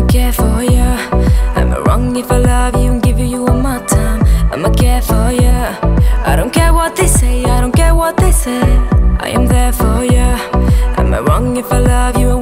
care for you. Am I wrong if I love you and give you all my time? I'ma care for you. I don't care what they say, I don't care what they say. I am there for you. Am I wrong if I love you and